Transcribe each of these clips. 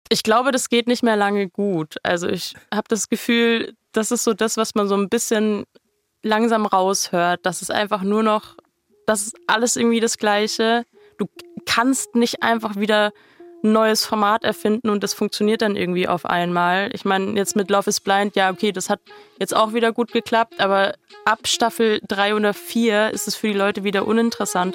Ich glaube, das geht nicht mehr lange gut. Also ich habe das Gefühl, das ist so das, was man so ein bisschen langsam raushört. Das ist einfach nur noch, das ist alles irgendwie das Gleiche. Du kannst nicht einfach wieder ein neues Format erfinden und das funktioniert dann irgendwie auf einmal. Ich meine, jetzt mit Love is Blind, ja okay, das hat jetzt auch wieder gut geklappt, aber ab Staffel 3 oder 4 ist es für die Leute wieder uninteressant.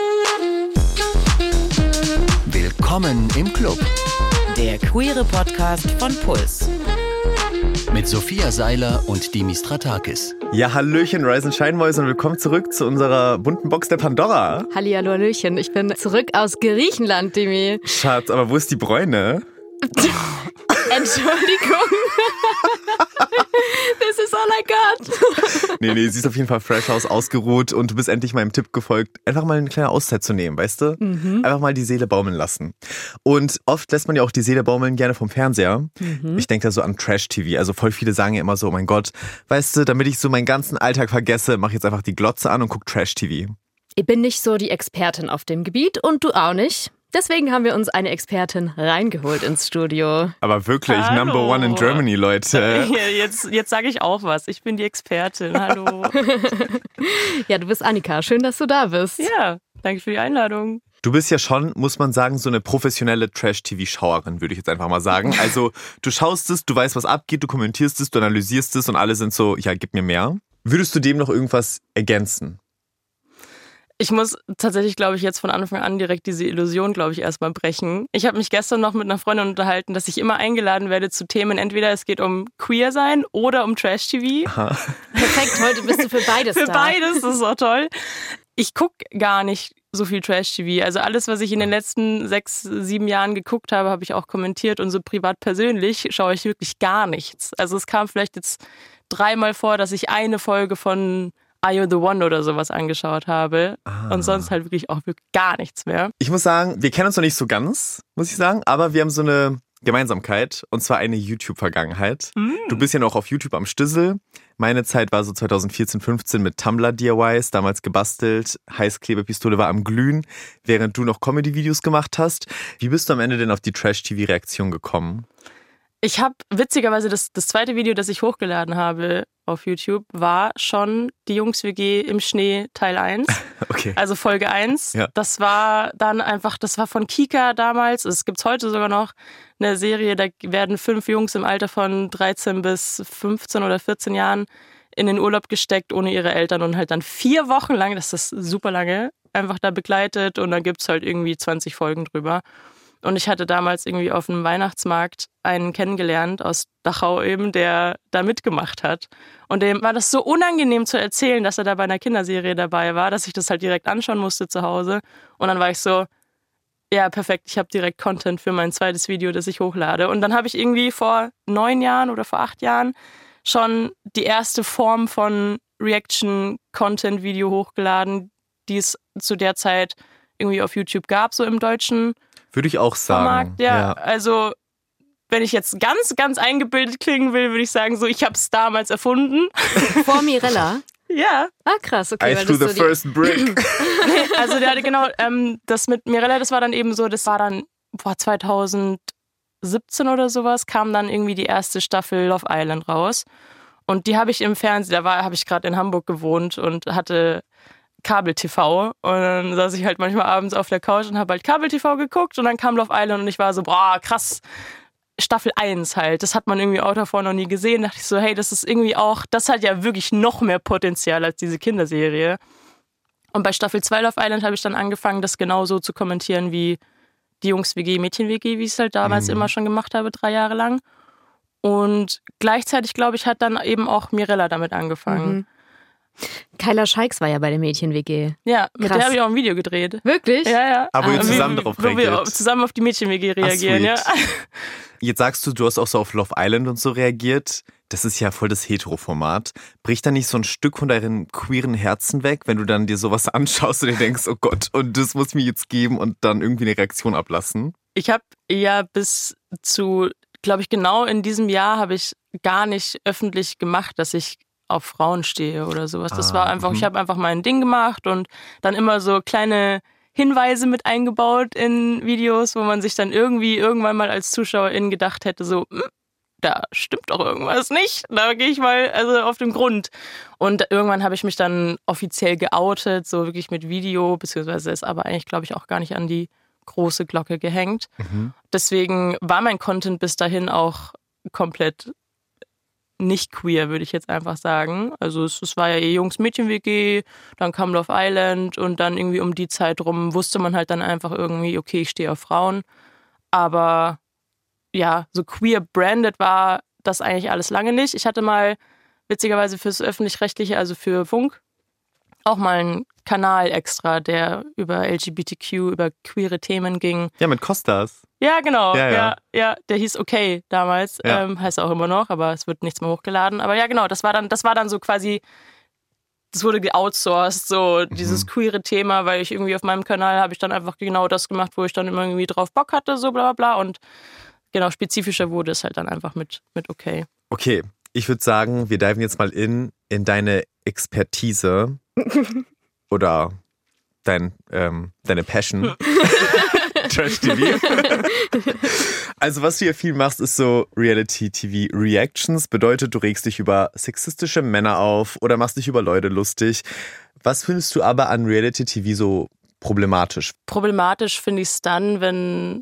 Willkommen im Club. Der queere Podcast von Puls. Mit Sophia Seiler und Dimi Stratakis. Ja, hallöchen, Rise and Shine Boys und willkommen zurück zu unserer bunten Box der Pandora. Hallihallo, hallöchen, ich bin zurück aus Griechenland, Dimi. Schatz, aber wo ist die Bräune? Entschuldigung. This is all I got. Nee, siehst auf jeden Fall fresh aus, ausgeruht und du bist endlich meinem Tipp gefolgt, einfach mal eine kleine Auszeit zu nehmen, weißt du? Einfach mal die Seele baumeln lassen. Und oft lässt man ja auch die Seele baumeln gerne vom Fernseher. Ich denke da so an Trash-TV. Also voll viele sagen ja immer so, oh mein Gott, weißt du, damit ich so meinen ganzen Alltag vergesse, mach ich jetzt einfach die Glotze an und guck Trash-TV. Ich bin nicht so die Expertin auf dem Gebiet und du auch nicht. Deswegen haben wir uns eine Expertin reingeholt ins Studio. Aber wirklich, Hallo. Number one in Germany, Leute. Jetzt sage ich auch was. Ich bin die Expertin. Hallo. Ja, du bist Annika. Schön, dass du da bist. Ja, danke für die Einladung. Du bist ja schon, muss man sagen, so eine professionelle Trash-TV-Schauerin, würde ich jetzt einfach mal sagen. Also du schaust es, du weißt, was abgeht, du kommentierst es, du analysierst es und alle sind so, ja, gib mir mehr. Würdest du dem noch irgendwas ergänzen? Ich muss tatsächlich, glaube ich, jetzt von Anfang an direkt diese Illusion, glaube ich, erstmal brechen. Ich habe mich gestern noch mit einer Freundin unterhalten, dass ich immer eingeladen werde zu Themen, entweder es geht um Queer sein oder um Trash-TV. Perfekt, heute bist du für beides da. Für beides, das ist auch toll. Ich gucke gar nicht so viel Trash-TV. Also alles, was ich in den letzten 6, 7 Jahren geguckt habe, habe ich auch kommentiert. Und so privat persönlich schaue ich wirklich gar nichts. Also es kam vielleicht jetzt 3-mal vor, dass ich eine Folge von Are You the One oder sowas angeschaut habe. Und sonst halt wirklich gar nichts mehr. Ich muss sagen, wir kennen uns noch nicht so ganz, muss ich sagen, aber wir haben so eine Gemeinsamkeit und zwar eine YouTube-Vergangenheit. Du bist ja noch auf YouTube am Stüssel. Meine Zeit war so 2014, 15 mit Tumblr-DIYs, damals gebastelt. Heißklebepistole war am Glühen, während du noch Comedy-Videos gemacht hast. Wie bist du am Ende denn auf die Trash-TV-Reaktion gekommen? Ich habe witzigerweise das zweite Video, das ich hochgeladen habe auf YouTube, war schon die Jungs-WG im Schnee Teil 1. Okay. Also Folge 1. Ja. Das war dann einfach, das war von Kika damals. Es gibt's heute sogar noch eine Serie, da werden 5 Jungs im Alter von 13 bis 15 oder 14 Jahren in den Urlaub gesteckt ohne ihre Eltern und halt dann 4 Wochen lang, das ist super lange, einfach da begleitet und dann gibt's halt irgendwie 20 Folgen drüber. Und ich hatte damals irgendwie auf einem Weihnachtsmarkt einen kennengelernt aus Dachau eben, der da mitgemacht hat. Und dem war das so unangenehm zu erzählen, dass er da bei einer Kinderserie dabei war, dass ich das halt direkt anschauen musste zu Hause. Und dann war ich so, ja perfekt, ich habe direkt Content für mein zweites Video, das ich hochlade. Und dann habe ich irgendwie vor 9 Jahren oder vor 8 Jahren schon die erste Form von Reaction-Content-Video hochgeladen, die es zu der Zeit irgendwie auf YouTube gab, so im Deutschen. Würde ich auch sagen. Vermarkt, ja. Also wenn ich jetzt ganz, ganz eingebildet klingen will, würde ich sagen, so ich habe es damals erfunden. Vor Mirella? Ja. Ah, krass, okay. I threw the first brick. Also der hatte genau, das mit Mirella, das war dann eben so, das war dann 2017 oder sowas, kam dann irgendwie die erste Staffel Love Island raus. Und die habe ich im Fernsehen, habe ich gerade in Hamburg gewohnt und hatte Kabel-TV und dann saß ich halt manchmal abends auf der Couch und habe halt Kabel-TV geguckt und dann kam Love Island und ich war so, boah, krass, Staffel 1 halt, das hat man irgendwie auch davor noch nie gesehen, dachte ich so, hey, das ist irgendwie auch, das hat ja wirklich noch mehr Potenzial als diese Kinderserie. Und bei Staffel 2 Love Island habe ich dann angefangen, das genauso zu kommentieren wie die Jungs-WG, Mädchen-WG, wie ich es halt damals immer schon gemacht habe, 3 Jahre lang. Und gleichzeitig, glaube ich, hat dann eben auch Mirella damit angefangen. Kyla Scheiks war ja bei der Mädchen-WG. Ja, mit Krass. der habe ich auch ein Video gedreht. Wirklich? Ja. Aber wo ihr zusammen darauf Wo wir reagiert. zusammen auf die Mädchen-WG reagieren, ja. Jetzt sagst du hast auch so auf Love Island und so reagiert. Das ist ja voll das Hetero-Format. Bricht da nicht so ein Stück von deinem queeren Herzen weg, wenn du dann dir sowas anschaust und dir denkst, oh Gott, und das muss mir jetzt geben und dann irgendwie eine Reaktion ablassen? Ich habe ja bis zu, glaube ich, genau in diesem Jahr habe ich gar nicht öffentlich gemacht, dass ich auf Frauen stehe oder sowas. Das war einfach, ich habe einfach mein Ding gemacht und dann immer so kleine Hinweise mit eingebaut in Videos, wo man sich dann irgendwann mal als Zuschauerin gedacht hätte, so, da stimmt doch irgendwas nicht. Da gehe ich mal auf den Grund. Und irgendwann habe ich mich dann offiziell geoutet, so wirklich mit Video, beziehungsweise ist aber eigentlich, glaube ich, auch gar nicht an die große Glocke gehängt. Deswegen war mein Content bis dahin auch komplett nicht queer, würde ich jetzt einfach sagen. Also es war ja Jungs-Mädchen-WG, dann kam Love Island und dann irgendwie um die Zeit rum wusste man halt dann einfach irgendwie, okay, ich stehe auf Frauen. Aber ja, so queer branded war das eigentlich alles lange nicht. Ich hatte mal witzigerweise fürs Öffentlich-Rechtliche, also für Funk, auch mal einen Kanal extra, der über LGBTQ, über queere Themen ging. Ja, mit Kostas. Ja, genau. Ja. Ja, der hieß Okay damals. Ja. Heißt auch immer noch, aber es wird nichts mehr hochgeladen. Aber ja, genau, das war dann so quasi, das wurde geoutsourced, so dieses queere Thema, weil ich irgendwie auf meinem Kanal habe ich dann einfach genau das gemacht, wo ich dann immer irgendwie drauf Bock hatte, so bla bla bla. Und genau, spezifischer wurde es halt dann einfach mit Okay. Okay, ich würde sagen, wir diven jetzt mal in deine Expertise oder deine Passion. Trash-TV. Also was du hier viel machst, ist so Reality-TV-Reactions. Bedeutet, du regst dich über sexistische Männer auf oder machst dich über Leute lustig. Was findest du aber an Reality-TV so problematisch? Problematisch finde ich es dann, wenn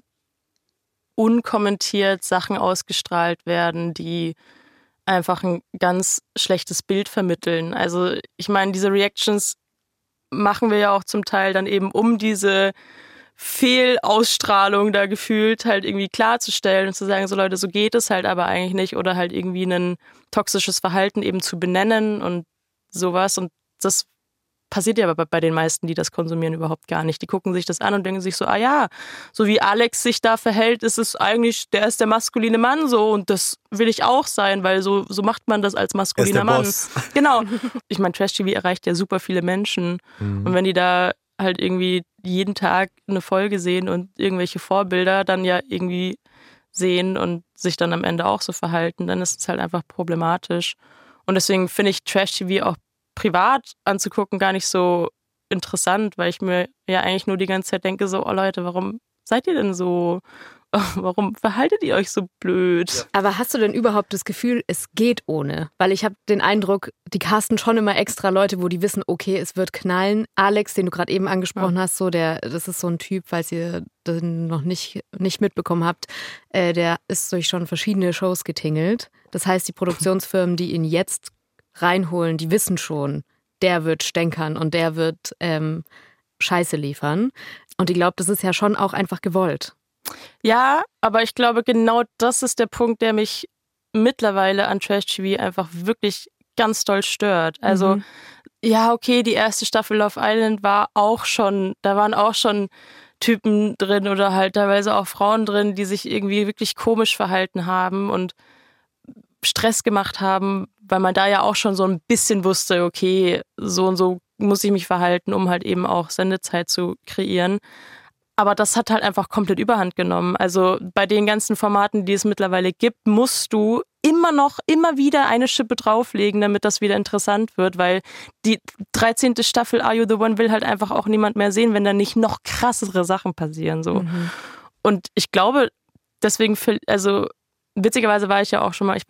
unkommentiert Sachen ausgestrahlt werden, die einfach ein ganz schlechtes Bild vermitteln. Also ich meine, diese Reactions machen wir ja auch zum Teil dann eben, um diese Fehlausstrahlung da gefühlt halt irgendwie klarzustellen und zu sagen, so Leute, so geht es halt aber eigentlich nicht, oder halt irgendwie ein toxisches Verhalten eben zu benennen und sowas. Und das passiert ja aber bei den meisten, die das konsumieren, überhaupt gar nicht. Die gucken sich das an und denken sich so, ah ja, so wie Alex sich da verhält, ist es eigentlich, der ist der maskuline Mann so und das will ich auch sein, weil so macht man das als maskuliner Mann. Boss. Genau. Ich meine, Trash-TV erreicht ja super viele Menschen und wenn die da halt irgendwie jeden Tag eine Folge sehen und irgendwelche Vorbilder dann ja irgendwie sehen und sich dann am Ende auch so verhalten, dann ist es halt einfach problematisch. Und deswegen finde ich Trash-TV auch privat anzugucken gar nicht so interessant, weil ich mir ja eigentlich nur die ganze Zeit denke so, oh Leute, warum seid ihr denn so? Warum verhaltet ihr euch so blöd? Aber hast du denn überhaupt das Gefühl, es geht ohne? Weil ich habe den Eindruck, die casten schon immer extra Leute, wo die wissen, okay, es wird knallen. Alex, den du gerade eben angesprochen hast, so das ist so ein Typ, falls ihr den noch nicht mitbekommen habt, der ist durch schon verschiedene Shows getingelt. Das heißt, die Produktionsfirmen, die ihn jetzt reinholen, die wissen schon, der wird stänkern und der wird Scheiße liefern. Und ich glaube, das ist ja schon auch einfach gewollt. Ja, aber ich glaube, genau das ist der Punkt, der mich mittlerweile an Trash-TV einfach wirklich ganz doll stört. Also, ja, okay, die erste Staffel Love Island da waren auch schon Typen drin oder halt teilweise auch Frauen drin, die sich irgendwie wirklich komisch verhalten haben und Stress gemacht haben, weil man da ja auch schon so ein bisschen wusste, okay, so und so muss ich mich verhalten, um halt eben auch Sendezeit zu kreieren. Aber das hat halt einfach komplett Überhand genommen. Also bei den ganzen Formaten, die es mittlerweile gibt, musst du immer wieder eine Schippe drauflegen, damit das wieder interessant wird, weil die 13. Staffel Are You The One will halt einfach auch niemand mehr sehen, wenn da nicht noch krassere Sachen passieren. So. Und ich glaube, deswegen, also witzigerweise war ich ja auch schon mal,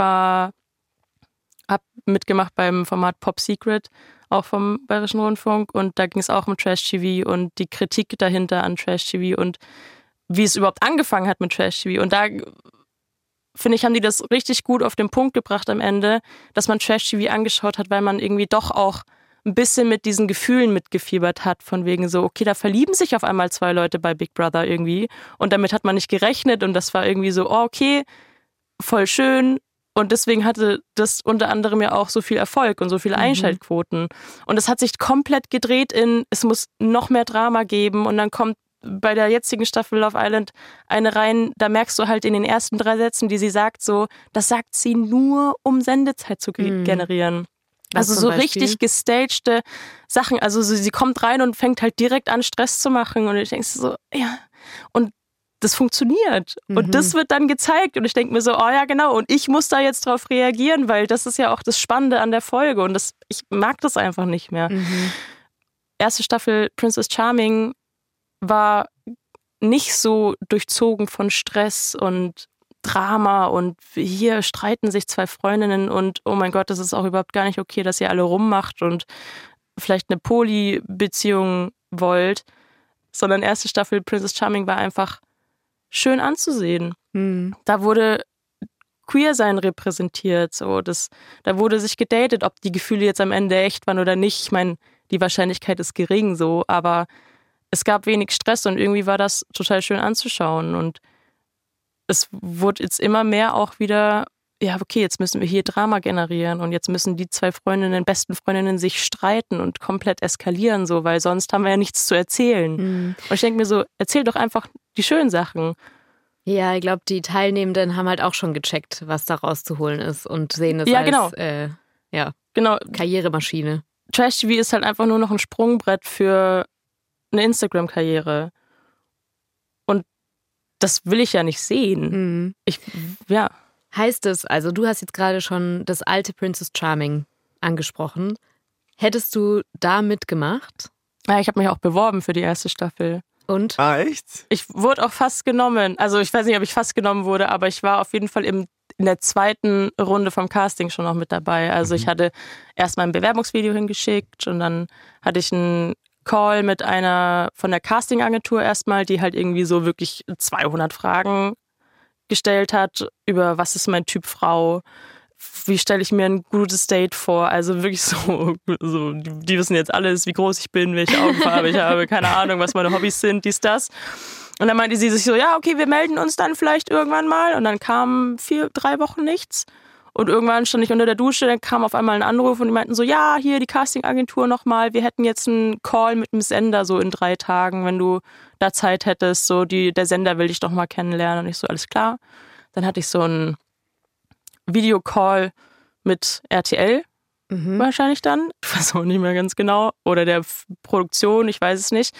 hab mitgemacht beim Format Pop Secret, auch vom Bayerischen Rundfunk, und da ging es auch um Trash-TV und die Kritik dahinter an Trash-TV und wie es überhaupt angefangen hat mit Trash-TV. Und da, finde ich, haben die das richtig gut auf den Punkt gebracht am Ende, dass man Trash-TV angeschaut hat, weil man irgendwie doch auch ein bisschen mit diesen Gefühlen mitgefiebert hat, von wegen so, okay, da verlieben sich auf einmal 2 Leute bei Big Brother irgendwie und damit hat man nicht gerechnet und das war irgendwie so, oh, okay, voll schön. Und deswegen hatte das unter anderem ja auch so viel Erfolg und so viele Einschaltquoten. Und es hat sich komplett gedreht es muss noch mehr Drama geben. Und dann kommt bei der jetzigen Staffel Love Island eine rein, da merkst du halt in den ersten 3 Sätzen, die sie sagt, so, das sagt sie nur, um Sendezeit zu generieren. Also so richtig gestagte Sachen. Also sie kommt rein und fängt halt direkt an, Stress zu machen. Und ich denke so, ja. Und das funktioniert. Und das wird dann gezeigt. Und ich denke mir so, oh ja, genau. Und ich muss da jetzt drauf reagieren, weil das ist ja auch das Spannende an der Folge. Und ich mag das einfach nicht mehr. Erste Staffel Princess Charming war nicht so durchzogen von Stress und Drama und hier streiten sich 2 Freundinnen und oh mein Gott, das ist auch überhaupt gar nicht okay, dass ihr alle rummacht und vielleicht eine Poly-Beziehung wollt, sondern erste Staffel Princess Charming war einfach schön anzusehen. Da wurde Queer-Sein repräsentiert, so da wurde sich gedatet, ob die Gefühle jetzt am Ende echt waren oder nicht. Ich meine, die Wahrscheinlichkeit ist gering so, aber es gab wenig Stress und irgendwie war das total schön anzuschauen und es wurde jetzt immer mehr auch wieder, ja, okay, jetzt müssen wir hier Drama generieren und jetzt müssen die 2 besten Freundinnen sich streiten und komplett eskalieren, so, weil sonst haben wir ja nichts zu erzählen. Und ich denke mir so, erzähl doch einfach die schönen Sachen. Ja, ich glaube, die Teilnehmenden haben halt auch schon gecheckt, was da rauszuholen ist und sehen es als Karrieremaschine. Trash-TV ist halt einfach nur noch ein Sprungbrett für eine Instagram-Karriere. Und das will ich ja nicht sehen. Heißt es, also du hast jetzt gerade schon das alte Princess Charming angesprochen. Hättest du da mitgemacht? Ja, ich habe mich auch beworben für die erste Staffel. Und? Ah, echt? Ich wurde auch fast genommen. Also ich weiß nicht, ob ich fast genommen wurde, aber ich war auf jeden Fall in der 2. Runde vom Casting schon noch mit dabei. Also ich hatte erst mal ein Bewerbungsvideo hingeschickt und dann hatte ich einen Call mit einer von der Castingagentur erstmal, die halt irgendwie so wirklich 200 Fragen gestellt hat über was ist mein Typ Frau, wie stelle ich mir ein gutes Date vor, also wirklich so die wissen jetzt alles, wie groß ich bin, welche Augenfarbe ich habe, keine Ahnung, was meine Hobbys sind, dies, das. Und dann meinte sie sich so, ja, okay, wir melden uns dann vielleicht irgendwann mal und dann kamen 3 Wochen nichts. Und irgendwann stand ich unter der Dusche, dann kam auf einmal ein Anruf und die meinten so, ja, hier die Castingagentur nochmal, wir hätten jetzt einen Call mit dem Sender so in 3 Tagen, wenn du da Zeit hättest, so der Sender will dich doch mal kennenlernen. Und ich so, alles klar. Dann hatte ich so einen Videocall mit RTL wahrscheinlich dann, ich weiß auch nicht mehr ganz genau, oder der Produktion, ich weiß es nicht.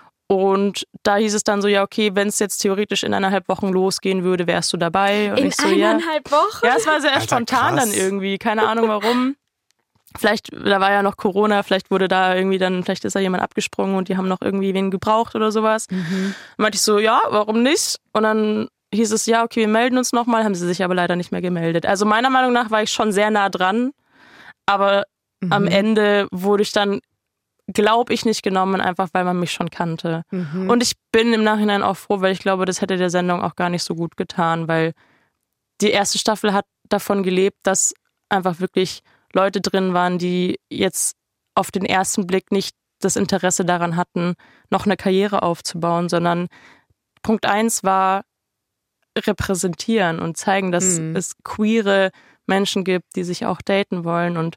Und da hieß es dann so, ja, okay, wenn es jetzt theoretisch in 1,5 Wochen losgehen würde, wärst du dabei. Und in ich so, 1,5 Wochen? Ja, es war sehr spontan krass. dann irgendwie, keine Ahnung warum. Vielleicht, da war ja noch Corona, vielleicht ist da jemand abgesprungen und die haben noch irgendwie wen gebraucht oder sowas. Dann meinte ich so, ja, warum nicht? Und dann hieß es, ja, okay, wir melden uns nochmal, haben sie sich aber leider nicht mehr gemeldet. Also meiner Meinung nach war ich schon sehr nah dran, aber am Ende wurde ich dann, glaube ich, nicht genommen, einfach weil man mich schon kannte. Und ich bin im Nachhinein auch froh, weil ich glaube, das hätte der Sendung auch gar nicht so gut getan, weil die erste Staffel hat davon gelebt, dass einfach wirklich Leute drin waren, die jetzt auf den ersten Blick nicht das Interesse daran hatten, noch eine Karriere aufzubauen, sondern Punkt 1 war repräsentieren und zeigen, dass es queere Menschen gibt, die sich auch daten wollen. Und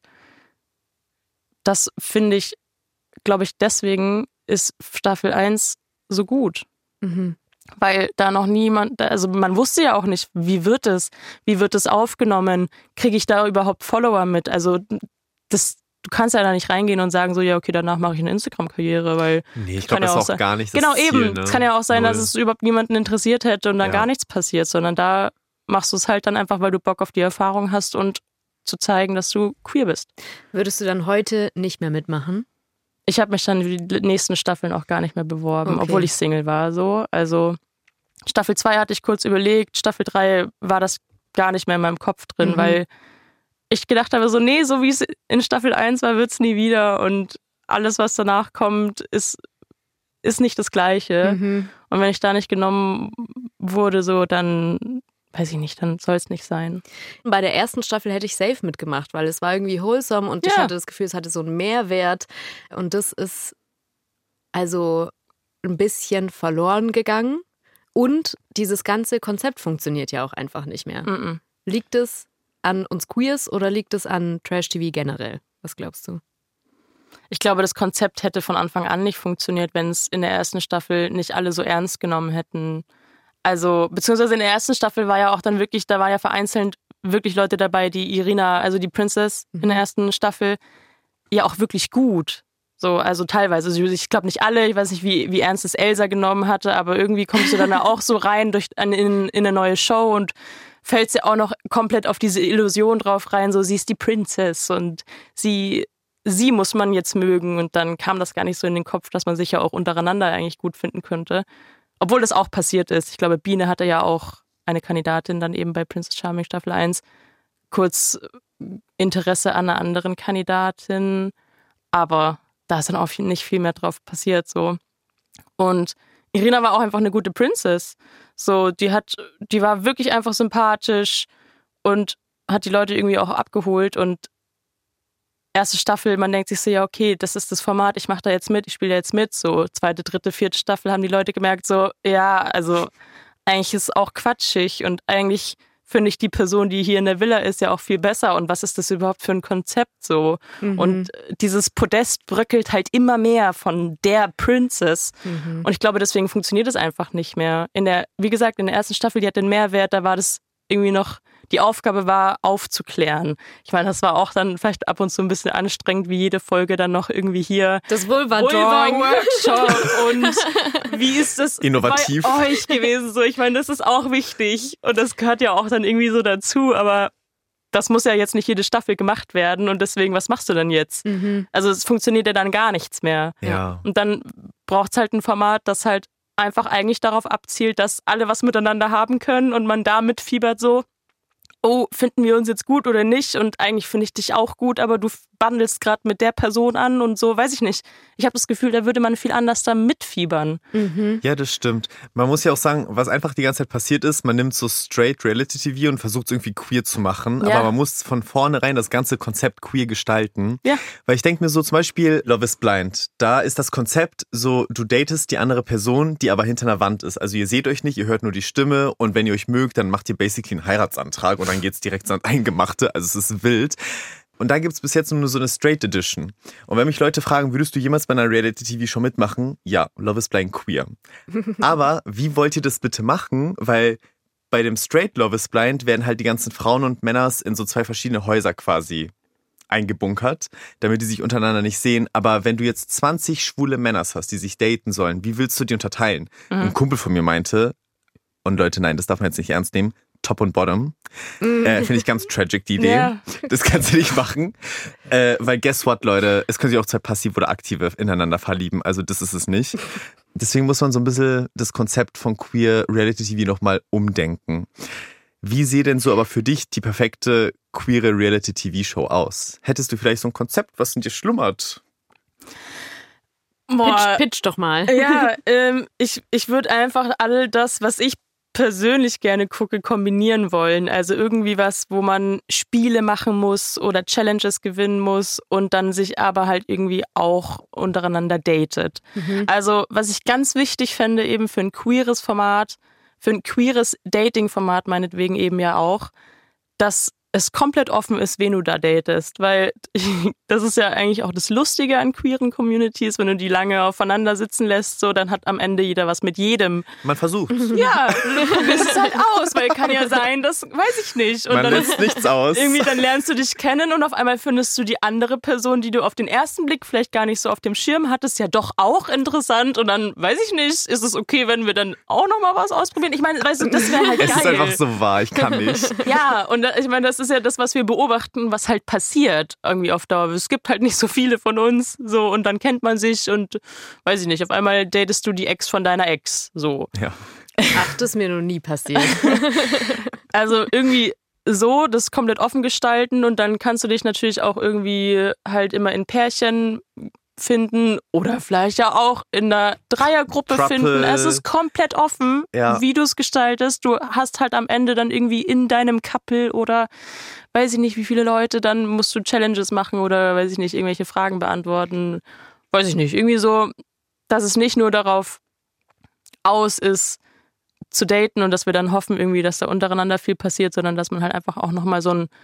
das finde ich, glaube ich, deswegen ist Staffel 1 so gut. Weil da noch niemand, also man wusste ja auch nicht, wie wird es aufgenommen, kriege ich da überhaupt Follower mit? Also du kannst ja da nicht reingehen und sagen so, ja okay, danach mache ich eine Instagram-Karriere, weil ich glaube, das ist auch gar nicht das Ziel. Genau, eben. Ne? Es kann ja auch sein, dass es überhaupt niemanden interessiert hätte und dann gar nichts passiert, sondern da machst du es halt dann einfach, weil du Bock auf die Erfahrung hast und zu zeigen, dass du queer bist. Würdest du dann heute nicht mehr mitmachen? Ich habe mich dann für die nächsten Staffeln auch gar nicht mehr beworben, obwohl ich Single war. So. Also Staffel 2 hatte ich kurz überlegt, Staffel 3 war das gar nicht mehr in meinem Kopf drin, weil ich gedacht habe, so nee, so wie es in Staffel 1 war, wird es nie wieder und alles, was danach kommt, ist nicht das Gleiche. Und wenn ich da nicht genommen wurde, so dann weiß ich nicht, dann soll es nicht sein. Bei der ersten Staffel hätte ich safe mitgemacht, weil es war irgendwie wholesome und ich hatte das Gefühl, es hatte so einen Mehrwert und das ist also ein bisschen verloren gegangen und dieses ganze Konzept funktioniert ja auch einfach nicht mehr. Liegt es an uns Queers oder liegt es an Trash-TV generell? Was glaubst du? Ich glaube, das Konzept hätte von Anfang an nicht funktioniert, wenn es in der ersten Staffel nicht alle so ernst genommen hätten. Also, beziehungsweise in der ersten Staffel war ja auch dann wirklich, da waren ja vereinzelt wirklich Leute dabei, die Irina, also die Princess in der ersten Staffel, ja auch wirklich gut. So, also teilweise. Also ich glaube nicht alle, ich weiß nicht, wie ernst es Elsa genommen hatte, aber irgendwie kommst du dann auch so rein in eine neue Show und fällst ja auch noch komplett auf diese Illusion drauf rein, so sie ist die Princess und sie sie muss man jetzt mögen. Und dann kam das gar nicht so in den Kopf, dass man sich ja auch untereinander eigentlich gut finden könnte. Obwohl das auch passiert ist. Ich glaube, Biene hatte ja auch eine Kandidatin dann eben bei Princess Charming Staffel 1 kurz Interesse an einer anderen Kandidatin. Aber da ist dann auch nicht viel mehr drauf passiert. So. Und Irina war auch einfach eine gute Princess. So, die war wirklich einfach sympathisch und hat die Leute irgendwie auch abgeholt. Und erste Staffel, man denkt sich so, ja okay, das ist das Format, ich mache da jetzt mit, ich spiele da jetzt mit. So, zweite, dritte, vierte Staffel haben die Leute gemerkt, so, ja, also eigentlich ist es auch quatschig und eigentlich finde ich die Person, die hier in der Villa ist, ja auch viel besser. Und was ist das überhaupt für ein Konzept so? Und dieses Podest bröckelt halt immer mehr von der Princess. Und ich glaube, deswegen funktioniert es einfach nicht mehr. Wie gesagt, in der ersten Staffel, die hat den Mehrwert, da war das irgendwie noch, die Aufgabe war, aufzuklären. Ich meine, das war auch dann vielleicht ab und zu ein bisschen anstrengend, wie jede Folge dann noch irgendwie hier das Vulva-Workshop und wie ist das innovativ bei euch gewesen? So, ich meine, das ist auch wichtig und das gehört ja auch dann irgendwie so dazu, aber das muss ja jetzt nicht jede Staffel gemacht werden und deswegen, was machst du denn jetzt? Also es funktioniert ja dann gar nichts mehr. Ja. Und dann braucht es halt ein Format, das halt einfach eigentlich darauf abzielt, dass alle was miteinander haben können und man da mitfiebert so, oh, finden wir uns jetzt gut oder nicht? Und eigentlich finde ich dich auch gut, aber du bandelst gerade mit der Person an und so, weiß ich nicht. Ich habe das Gefühl, da würde man viel anders da mitfiebern. Ja, das stimmt. Man muss ja auch sagen, was einfach die ganze Zeit passiert ist, man nimmt so straight Reality-TV und versucht es irgendwie queer zu machen, aber man muss von vornherein das ganze Konzept queer gestalten. Ja. Weil ich denke mir so zum Beispiel Love is Blind, da ist das Konzept so, du datest die andere Person, die aber hinter einer Wand ist. Also ihr seht euch nicht, ihr hört nur die Stimme und wenn ihr euch mögt, dann macht ihr basically einen Heiratsantrag und dann geht's direkt ans Eingemachte. Also es ist wild. Und da gibt's bis jetzt nur so eine Straight Edition. Und wenn mich Leute fragen, würdest du jemals bei einer Reality-TV-Show mitmachen? Ja, Love is Blind queer. Aber wie wollt ihr das bitte machen? Weil bei dem Straight Love is Blind werden halt die ganzen Frauen und Männer in so 2 verschiedene Häuser quasi eingebunkert, damit die sich untereinander nicht sehen. Aber wenn du jetzt 20 schwule Männer hast, die sich daten sollen, wie willst du die unterteilen? Ein Kumpel von mir meinte, und Leute, nein, das darf man jetzt nicht ernst nehmen, Top und Bottom. Finde ich ganz tragic, die Idee. Ja. Das kannst du nicht machen. Weil guess what, Leute, es können sich auch 2 passiv oder aktive ineinander verlieben. Also das ist es nicht. Deswegen muss man so ein bisschen das Konzept von Queer Reality TV nochmal umdenken. Wie sieht denn so aber für dich die perfekte queere Reality TV Show aus? Hättest du vielleicht so ein Konzept, was in dir schlummert? Pitch doch mal. Ja, ich würde einfach all das, was ich persönlich gerne gucke, kombinieren wollen. Also irgendwie was, wo man Spiele machen muss oder Challenges gewinnen muss und dann sich aber halt irgendwie auch untereinander datet. Also was ich ganz wichtig fände eben für ein queeres Format, für ein queeres Dating-Format meinetwegen eben ja auch, dass es komplett offen ist, wen du da datest, weil das ist ja eigentlich auch das Lustige an queeren Communities, wenn du die lange aufeinander sitzen lässt, so, dann hat am Ende jeder was mit jedem. Man versucht. Ja, du probierst es halt aus, weil kann ja sein, das weiß ich nicht. Und man dann lässt nichts aus. Irgendwie dann lernst du dich kennen und auf einmal findest du die andere Person, die du auf den ersten Blick vielleicht gar nicht so auf dem Schirm hattest, ja doch auch interessant und dann, weiß ich nicht, ist es okay, wenn wir dann auch nochmal was ausprobieren? Ich meine, weißt du, das wäre halt geil. Es ist einfach so wahr, ich kann nicht. Ja, und ich meine, das ist ja das, was wir beobachten, was halt passiert irgendwie auf Dauer. Es gibt halt nicht so viele von uns, so, und dann kennt man sich und weiß ich nicht, auf einmal datest du die Ex von deiner Ex, so. Ja. Ach, das ist mir noch nie passiert. Also irgendwie so, das komplett offen gestalten und dann kannst du dich natürlich auch irgendwie halt immer in Pärchen finden oder vielleicht ja auch in einer Dreiergruppe finden. Es ist komplett offen, wie du es gestaltest. Du hast halt am Ende dann irgendwie in deinem Couple oder weiß ich nicht, wie viele Leute, dann musst du Challenges machen oder weiß ich nicht, irgendwelche Fragen beantworten. Weiß ich nicht, irgendwie so, dass es nicht nur darauf aus ist, zu daten und dass wir dann hoffen irgendwie, dass da untereinander viel passiert, sondern dass man halt einfach auch nochmal so ein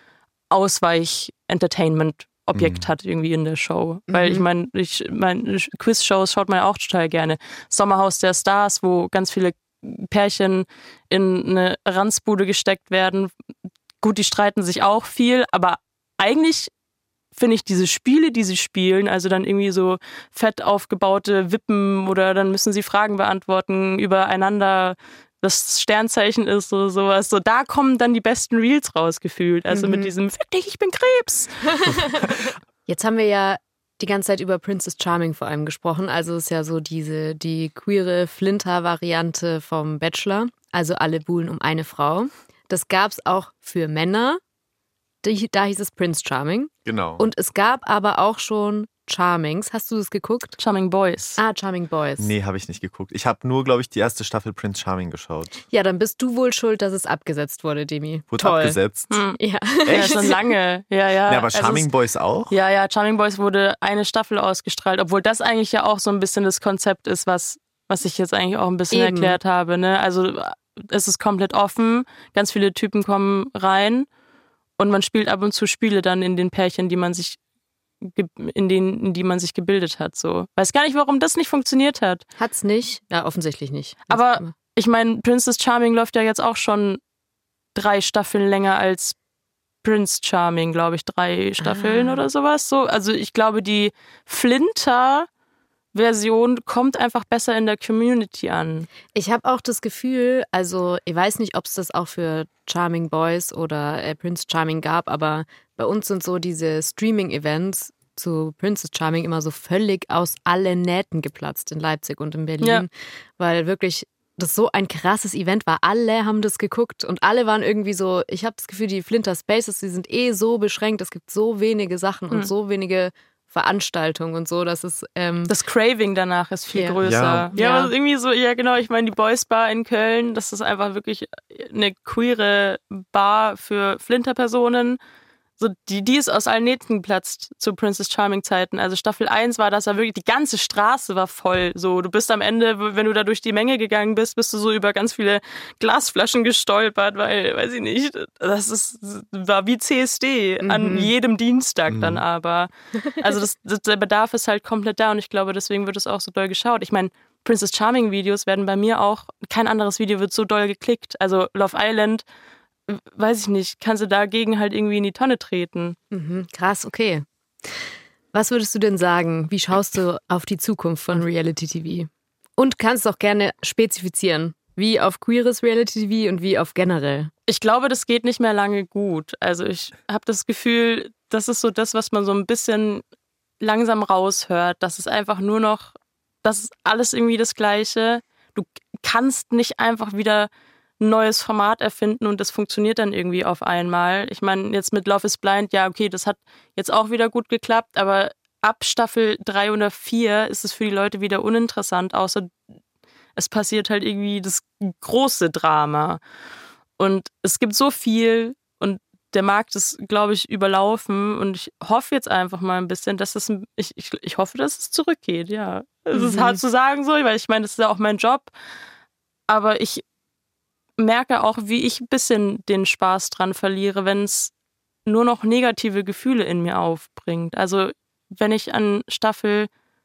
Ausweich-Entertainment-Objekt hat irgendwie in der Show. Weil ich meine, Quiz-Shows schaut man ja auch total gerne. Sommerhaus der Stars, wo ganz viele Pärchen in eine Ranzbude gesteckt werden. Gut, die streiten sich auch viel, aber eigentlich finde ich diese Spiele, die sie spielen, also dann irgendwie so fett aufgebaute Wippen oder dann müssen sie Fragen beantworten übereinander, das Sternzeichen ist oder sowas. So, da kommen dann die besten Reels rausgefühlt. Also mit diesem, fick dich, ich bin Krebs. Jetzt haben wir ja die ganze Zeit über Princess Charming vor allem gesprochen. Also es ist ja so die queere Flinter-Variante vom Bachelor. Also alle buhlen um eine Frau. Das gab es auch für Männer. Da hieß es Prince Charming. Genau. Und es gab aber auch schon Charmings. Hast du das geguckt? Charming Boys. Ah, Charming Boys. Nee, habe ich nicht geguckt. Ich habe nur, glaube ich, die erste Staffel Prince Charming geschaut. Ja, dann bist du wohl schuld, dass es abgesetzt wurde, Demi. Wurde abgesetzt. Ja. Ja, schon lange. Ja, aber Charming Boys auch? Ja, Charming Boys wurde eine Staffel ausgestrahlt, obwohl das eigentlich ja auch so ein bisschen das Konzept ist, was ich jetzt eigentlich auch ein bisschen erklärt habe. Ne? Also es ist komplett offen, ganz viele Typen kommen rein und man spielt ab und zu Spiele dann in den Pärchen, die man sich gebildet hat. So. Weiß gar nicht, warum das nicht funktioniert hat. Hat's nicht? Ja, offensichtlich nicht. Aber ich meine, Princess Charming läuft ja jetzt auch schon 3 Staffeln länger als Prince Charming, glaube ich, 3 Staffeln oder sowas. So. Also ich glaube, die Flinter-Version kommt einfach besser in der Community an. Ich habe auch das Gefühl, also ich weiß nicht, ob es das auch für Charming Boys oder Prince Charming gab, aber bei uns sind so diese Streaming-Events zu Princess Charming immer so völlig aus allen Nähten geplatzt in Leipzig und in Berlin, weil wirklich das so ein krasses Event war. Alle haben das geguckt und alle waren irgendwie so, ich habe das Gefühl, die Flinter Spaces, die sind so beschränkt, es gibt so wenige Sachen und so wenige Veranstaltungen und so, dass es... das Craving danach ist viel größer. Ja, aber irgendwie so, ja genau, ich meine die Boys Bar in Köln, das ist einfach wirklich eine queere Bar für Flinter-Personen. So, die ist aus allen Nähten geplatzt zu Princess Charming Zeiten. Also Staffel 1 war das ja wirklich, die ganze Straße war voll. So, du bist am Ende, wenn du da durch die Menge gegangen bist, bist du so über ganz viele Glasflaschen gestolpert, weil, weiß ich nicht, war wie CSD an jedem Dienstag dann aber. Also der Bedarf ist halt komplett da und ich glaube, deswegen wird es auch so doll geschaut. Ich meine, Princess Charming Videos werden bei mir auch, kein anderes Video wird so doll geklickt. Also Love Island, weiß ich nicht, kannst du dagegen halt irgendwie in die Tonne treten. Krass, okay. Was würdest du denn sagen? Wie schaust du auf die Zukunft von Reality TV? Und kannst auch gerne spezifizieren, wie auf queeres Reality TV und wie auf generell. Ich glaube, das geht nicht mehr lange gut. Also ich habe das Gefühl, das ist so das, was man so ein bisschen langsam raushört. Das ist einfach nur noch, das ist alles irgendwie das Gleiche. Du kannst nicht einfach wieder ein neues Format erfinden und das funktioniert dann irgendwie auf einmal. Ich meine, jetzt mit Love is Blind, ja okay, das hat jetzt auch wieder gut geklappt, aber ab Staffel 3 oder 4 ist es für die Leute wieder uninteressant, außer es passiert halt irgendwie das große Drama. Und es gibt so viel und der Markt ist, glaube ich, überlaufen und ich hoffe jetzt einfach mal ein bisschen, dass ich hoffe, dass es zurückgeht, ja. Es ist hart zu sagen so, weil ich meine, das ist ja auch mein Job, aber ich merke auch, wie ich ein bisschen den Spaß dran verliere, wenn es nur noch negative Gefühle in mir aufbringt. Also wenn ich an Staffel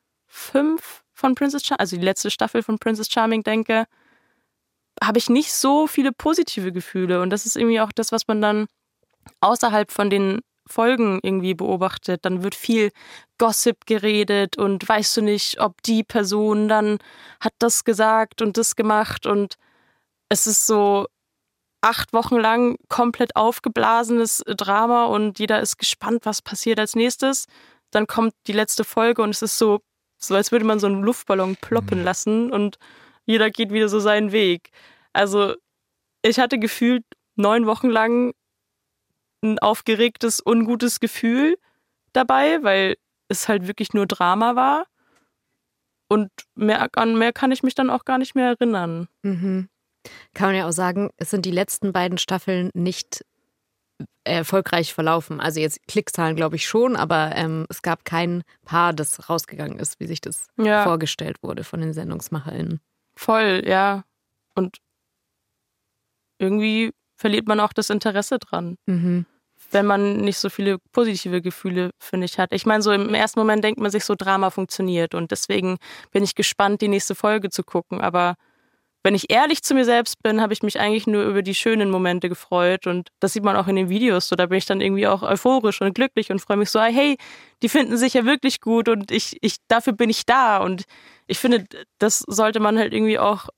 5 von Princess Charming, also die letzte Staffel von Princess Charming denke, habe ich nicht so viele positive Gefühle. Und das ist irgendwie auch das, was man dann außerhalb von den Folgen irgendwie beobachtet. Dann wird viel Gossip geredet und weißt du nicht, ob die Person dann hat das gesagt und das gemacht und es ist so 8 Wochen lang komplett aufgeblasenes Drama und jeder ist gespannt, was passiert als nächstes. Dann kommt die letzte Folge und es ist so als würde man so einen Luftballon ploppen lassen und jeder geht wieder so seinen Weg. Also ich hatte gefühlt 9 Wochen lang ein aufgeregtes, ungutes Gefühl dabei, weil es halt wirklich nur Drama war. Und an mehr kann ich mich dann auch gar nicht mehr erinnern. Kann man ja auch sagen, es sind die letzten beiden Staffeln nicht erfolgreich verlaufen. Also jetzt Klickzahlen glaube ich schon, aber es gab kein Paar, das rausgegangen ist, wie sich das vorgestellt wurde von den SendungsmacherInnen. Voll, ja. Und irgendwie verliert man auch das Interesse dran. Wenn man nicht so viele positive Gefühle, finde ich, hat. Ich meine, so im ersten Moment denkt man sich, so Drama funktioniert und deswegen bin ich gespannt, die nächste Folge zu gucken. Aber wenn ich ehrlich zu mir selbst bin, habe ich mich eigentlich nur über die schönen Momente gefreut und das sieht man auch in den Videos. So, da bin ich dann irgendwie auch euphorisch und glücklich und freue mich so, hey, die finden sich ja wirklich gut und dafür bin ich da. Und ich finde, das sollte man halt irgendwie auch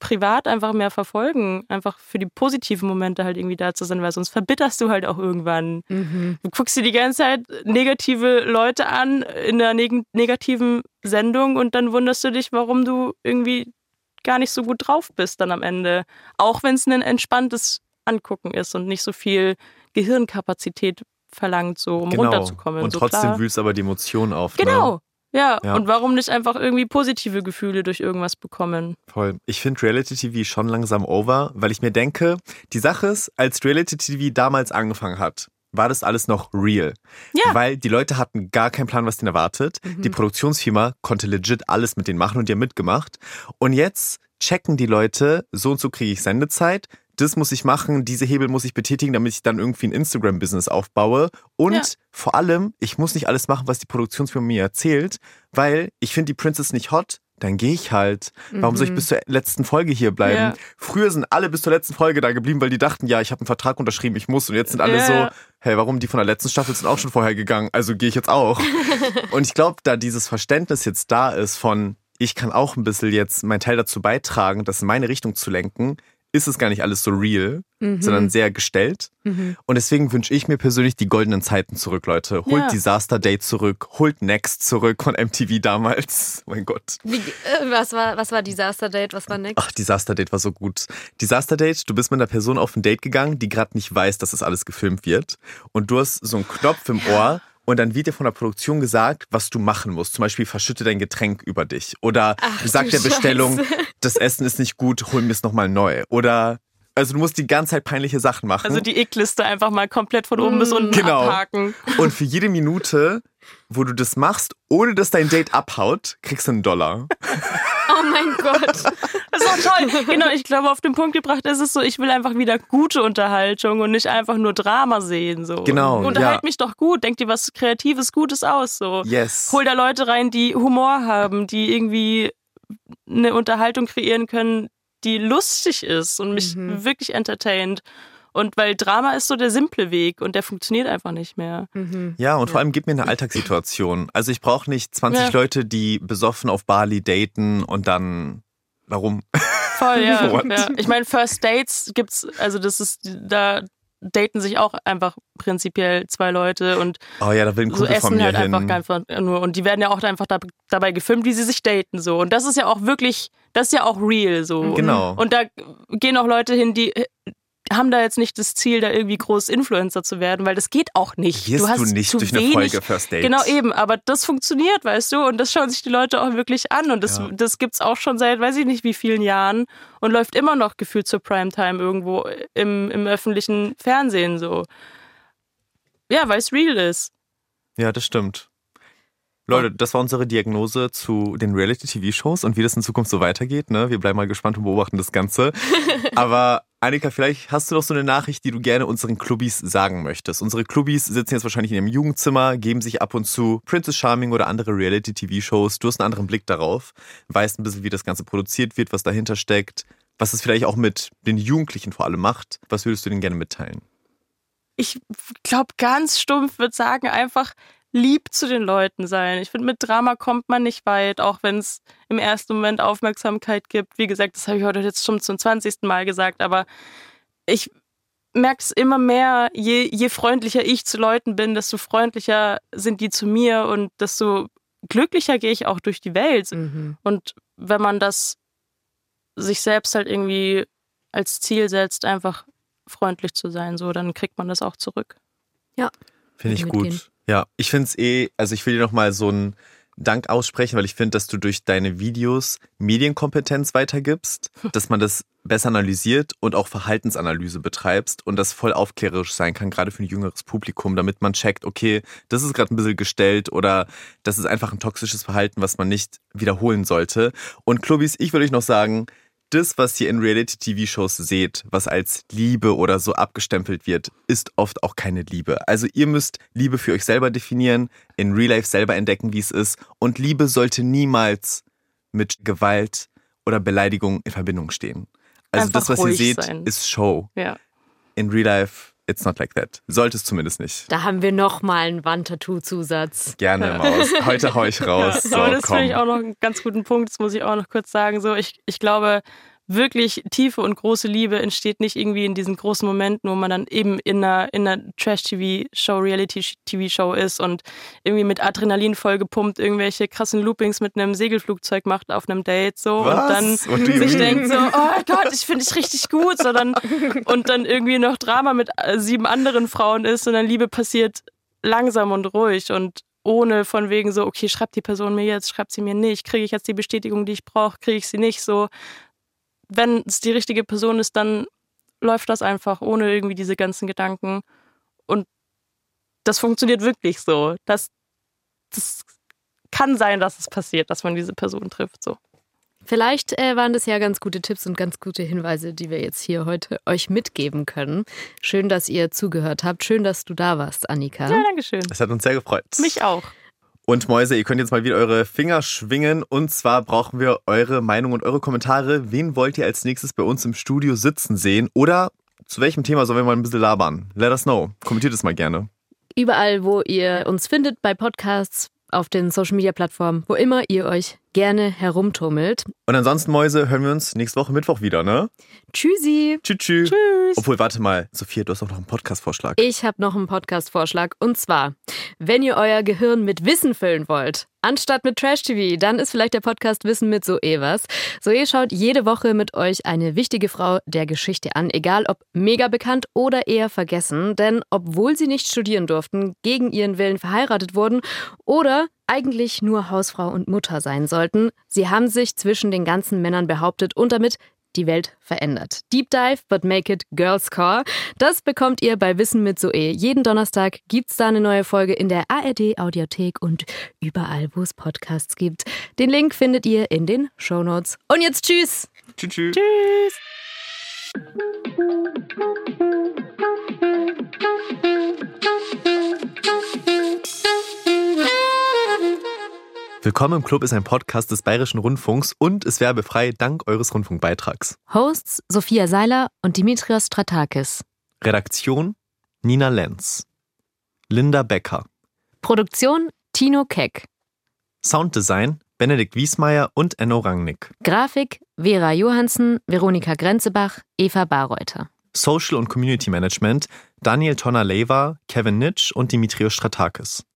privat einfach mehr verfolgen. Einfach für die positiven Momente halt irgendwie da zu sein, weil sonst verbitterst du halt auch irgendwann. Du guckst dir die ganze Zeit negative Leute an in einer negativen Sendung und dann wunderst du dich, warum du irgendwie gar nicht so gut drauf bist dann am Ende. Auch wenn es ein entspanntes Angucken ist und nicht so viel Gehirnkapazität verlangt, so um runterzukommen. Und so, trotzdem klar. wühlst aber die Emotionen auf. Genau. Ne? Ja, Ja. und warum nicht einfach irgendwie positive Gefühle durch irgendwas bekommen? Voll. Ich finde Reality-TV schon langsam over, weil ich mir denke, die Sache ist, als Reality-TV damals angefangen hat, war das alles noch real. Ja. Weil die Leute hatten gar keinen Plan, was denen erwartet. Die Produktionsfirma konnte legit alles mit denen machen und die haben mitgemacht. Und jetzt checken die Leute, so und so kriege ich Sendezeit, das muss ich machen, diese Hebel muss ich betätigen, damit ich dann irgendwie ein Instagram-Business aufbaue. Und vor allem, ich muss nicht alles machen, was die Produktionsfirma mir erzählt, weil ich finde die Princess nicht hot, dann gehe ich halt. Warum soll ich bis zur letzten Folge hier bleiben? Ja. Früher sind alle bis zur letzten Folge da geblieben, weil die dachten, ja, ich habe einen Vertrag unterschrieben, ich muss. Und jetzt sind alle so, hey, warum? Die von der letzten Staffel sind auch schon vorher gegangen, also gehe ich jetzt auch. Und ich glaube, da dieses Verständnis jetzt da ist von, ich kann auch ein bisschen jetzt meinen Teil dazu beitragen, das in meine Richtung zu lenken, ist es gar nicht alles so real, sondern sehr gestellt. Und deswegen wünsche ich mir persönlich die goldenen Zeiten zurück, Leute. Holt Disaster Date zurück, holt Next zurück von MTV damals. Oh mein Gott. Was war Disaster Date? Was war Next? Ach, Disaster Date war so gut. Disaster Date, du bist mit einer Person auf ein Date gegangen, die gerade nicht weiß, dass das alles gefilmt wird. Und du hast so einen Knopf im Ohr. Und dann wird dir von der Produktion gesagt, was du machen musst. Zum Beispiel verschütte dein Getränk über dich. Oder sag der Bestellung, das Essen ist nicht gut, hol mir es nochmal neu. Oder, also du musst die ganze Zeit peinliche Sachen machen. Also die Ick-Liste einfach mal komplett von oben bis unten abhaken. Und für jede Minute, wo du das machst, ohne dass dein Date abhaut, kriegst du $1. Oh mein Gott. Das ist doch toll. Genau, ich glaube, auf den Punkt gebracht ist es so, ich will einfach wieder gute Unterhaltung und nicht einfach nur Drama sehen. So. Genau, Unterhalt mich doch gut, denk dir was Kreatives, Gutes aus. So. Yes. Hol da Leute rein, die Humor haben, die irgendwie eine Unterhaltung kreieren können, die lustig ist und mich wirklich entertaint. Und weil Drama ist so der simple Weg und der funktioniert einfach nicht mehr. Ja, und vor allem gib mir eine Alltagssituation. Also ich brauche nicht 20 Leute, die besoffen auf Bali daten und dann, warum? Voll, ja. What? Ja. Ich meine, First Dates gibt's, also da daten sich auch einfach prinzipiell zwei Leute und oh ja, da will ein so Kumpel von essen mir halt hin. einfach nur. Und die werden ja auch einfach dabei gefilmt, wie sie sich daten so. Und das ist ja auch wirklich, das ist ja auch real so. Genau. Und da gehen auch Leute hin, die haben da jetzt nicht das Ziel, da irgendwie groß Influencer zu werden, weil das geht auch nicht. Wirst du hast du nicht zu durch eine wenig, Folge First Date. Genau eben, aber das funktioniert, weißt du, und das schauen sich die Leute auch wirklich an und das gibt's auch schon seit, weiß ich nicht wie vielen Jahren und läuft immer noch gefühlt zur Primetime irgendwo im öffentlichen Fernsehen so. Ja, weil es real ist. Ja, das stimmt. Leute, das war unsere Diagnose zu den Reality-TV-Shows und wie das in Zukunft so weitergeht. Ne? Wir bleiben mal gespannt und beobachten das Ganze. Aber Annika, vielleicht hast du noch so eine Nachricht, die du gerne unseren Clubbis sagen möchtest. Unsere Clubbis sitzen jetzt wahrscheinlich in ihrem Jugendzimmer, geben sich ab und zu Princess Charming oder andere Reality-TV-Shows. Du hast einen anderen Blick darauf, weißt ein bisschen, wie das Ganze produziert wird, was dahinter steckt, was es vielleicht auch mit den Jugendlichen vor allem macht. Was würdest du denen gerne mitteilen? Ich glaube, ganz stumpf würde sagen, einfach lieb zu den Leuten sein. Ich finde, mit Drama kommt man nicht weit, auch wenn es im ersten Moment Aufmerksamkeit gibt. Wie gesagt, das habe ich heute jetzt schon zum 20. Mal gesagt, aber ich merke es immer mehr, je freundlicher ich zu Leuten bin, desto freundlicher sind die zu mir und desto glücklicher gehe ich auch durch die Welt. Und wenn man das sich selbst halt irgendwie als Ziel setzt, einfach freundlich zu sein, so, dann kriegt man das auch zurück. Ja. Finde ich gut. Ja, ich finde es also ich will dir nochmal so einen Dank aussprechen, weil ich finde, dass du durch deine Videos Medienkompetenz weitergibst, dass man das besser analysiert und auch Verhaltensanalyse betreibst und das voll aufklärerisch sein kann, gerade für ein jüngeres Publikum, damit man checkt, okay, das ist gerade ein bisschen gestellt oder das ist einfach ein toxisches Verhalten, was man nicht wiederholen sollte. Und Clubbis, ich will euch noch sagen, das, was ihr in Reality-TV-Shows seht, was als Liebe oder so abgestempelt wird, ist oft auch keine Liebe. Also ihr müsst Liebe für euch selber definieren, in Real Life selber entdecken, wie es ist. Und Liebe sollte niemals mit Gewalt oder Beleidigung in Verbindung stehen. Also einfach das, was ihr seht, sein. ist Show. Ja. In Real Life, it's not like that. Sollte es zumindest nicht. Da haben wir nochmal einen Wandtattoo-Zusatz. Gerne, Maus. Heute hau ich raus. Ja, aber das komm. finde ich auch noch einen ganz guten Punkt. Das muss ich auch noch kurz sagen. So, ich glaube wirklich tiefe und große Liebe entsteht nicht irgendwie in diesen großen Momenten, wo man dann eben in einer Trash-TV-Show, Reality-TV-Show ist und irgendwie mit Adrenalin vollgepumpt irgendwelche krassen Loopings mit einem Segelflugzeug macht auf einem Date so und dann sich denkt so, oh Gott, ich finde dich richtig gut, und dann irgendwie noch Drama mit 7 anderen Frauen ist, sondern Liebe passiert langsam und ruhig und ohne von wegen so, okay, schreibt die Person mir jetzt, schreibt sie mir nicht, kriege ich jetzt die Bestätigung, die ich brauche, kriege ich sie nicht so. Wenn es die richtige Person ist, dann läuft das einfach ohne irgendwie diese ganzen Gedanken. Und das funktioniert wirklich so. Das kann sein, dass es passiert, dass man diese Person trifft. So. Vielleicht waren das ja ganz gute Tipps und ganz gute Hinweise, die wir jetzt hier heute euch mitgeben können. Schön, dass ihr zugehört habt. Schön, dass du da warst, Annika. Ja, danke schön. Das hat uns sehr gefreut. Mich auch. Und Mäuse, ihr könnt jetzt mal wieder eure Finger schwingen. Und zwar brauchen wir eure Meinung und eure Kommentare. Wen wollt ihr als nächstes bei uns im Studio sitzen sehen? Oder zu welchem Thema sollen wir mal ein bisschen labern? Let us know. Kommentiert es mal gerne. Überall, wo ihr uns findet, bei Podcasts, auf den Social-Media-Plattformen, wo immer ihr euch gerne herumtummelt. Und ansonsten, Mäuse, hören wir uns nächste Woche Mittwoch wieder, ne? Tschüssi. Tschüss. Tschüss. Obwohl, warte mal, Sophia, du hast auch noch einen Podcast-Vorschlag. Ich habe noch einen Podcast-Vorschlag. Und zwar, wenn ihr euer Gehirn mit Wissen füllen wollt, anstatt mit Trash-TV, dann ist vielleicht der Podcast Wissen mit Zoe was. Zoe schaut jede Woche mit euch eine wichtige Frau der Geschichte an, egal ob mega bekannt oder eher vergessen. Denn obwohl sie nicht studieren durften, gegen ihren Willen verheiratet wurden oder eigentlich nur Hausfrau und Mutter sein sollten, sie haben sich zwischen den ganzen Männern behauptet und damit die Welt verändert. Deep Dive, but make it Girls Core. Das bekommt ihr bei Wissen mit Zoe. Jeden Donnerstag gibt's da eine neue Folge in der ARD Audiothek und überall, wo es Podcasts gibt. Den Link findet ihr in den Shownotes. Und jetzt tschüss! Tschüss. Tschüss. Willkommen im Club ist ein Podcast des Bayerischen Rundfunks und ist werbefrei dank eures Rundfunkbeitrags. Hosts Sophia Seiler und Dimitrios Stratakis. Redaktion Nina Lenz. Linda Becker. Produktion Tino Keck. Sounddesign Benedikt Wiesmeier und Enno Rangnick. Grafik Vera Johansen, Veronika Grenzebach, Eva Barreuter. Social und Community Management Daniel Tonner-Lewa, Kevin Nitsch und Dimitrios Stratakis.